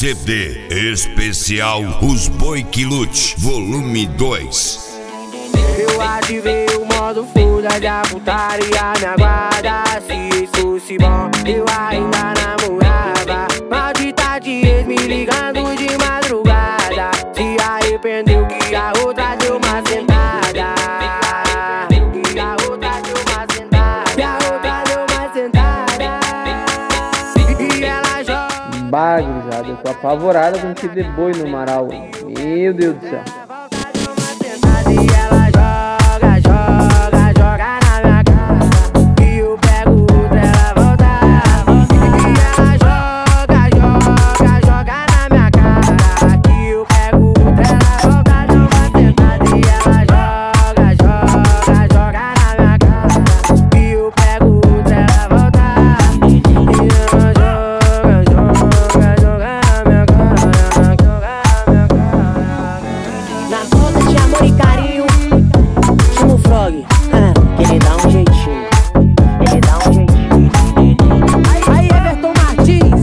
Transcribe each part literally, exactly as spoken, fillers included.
C D especial Os Boi Que Lute, volume dois. Eu ativei o modo foda da putaria, me aguarda. Se isso fosse bom, eu ainda namorava. Maldita de ex me ligando de madrugada. Se arrependeu que a outra deu uma sentada. Que a outra deu uma sentada. Que a outra deu uma sentada. E ela joga. Bagulhada, eu tô apavorada com esse de boi no Marau. Meu Deus do céu. E ela joga, joga, joga na minha cara. E eu pego outra, ela volta. E ela joga, joga, joga na minha cara. E eu pego outra, ela volta, dá uma sentada. E ela joga, joga, joga na minha cara. E eu pego outra, ela volta. E ela joga, joga, joga na minha cara. Joga na minha cara. Na falta de amor e carinho, chama o Frog, que ele dá um jeitinho. Ele dá um jeitinho. Aí, aí Everton Martins.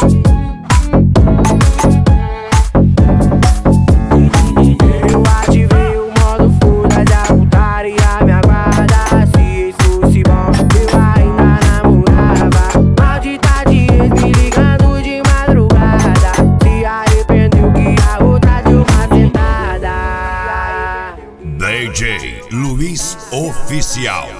Eu ativei o modo foda da putaria, me aguarda. Se isso fosse bom, eu ainda namorava. Maldita de ex me ligando de madrugada. Se arrependeu que a outra deu uma sentada. D J Luiz Oficial.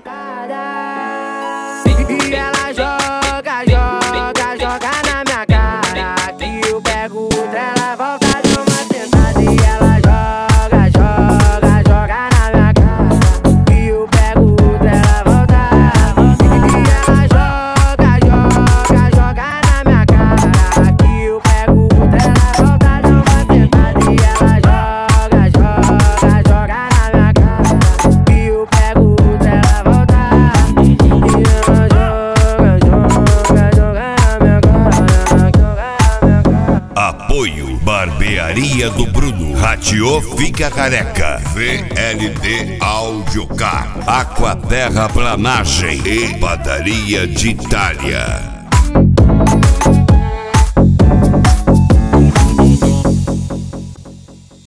E ela joga, joga, joga na minha cara. Que eu pego outra, ela volta, deu uma sentada. E ela joga, joga, joga na minha cara. Que eu pego outra, ela volta. E ela joga, joga, joga na minha cara. Que eu pego outra, ela volta, deu uma sentada. E ela joga, joga, joga na minha cara. Que eu pego outra, ela volta. E ela joga, joga, joga na minha cara. Joga na minha cara. Apoio Barbearia do Bruno, Ratiô Fica Careca, V L D Audiocar, Aquaterra Planagem e Padaria de Itália.